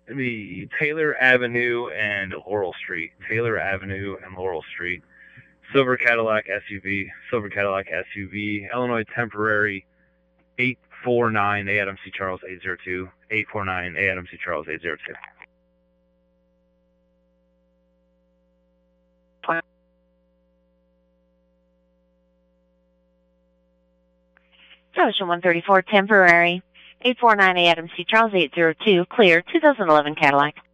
It'd be Taylor Avenue and Laurel Street. Taylor Avenue and Laurel Street. Silver Cadillac SUV. Silver Cadillac SUV. Illinois temporary 849 A Adam C. Charles 802. 849 A Adam C. Charles 802. Ocean 134 temporary 849 A Adam C. Charles 802 clear 2011 Cadillac.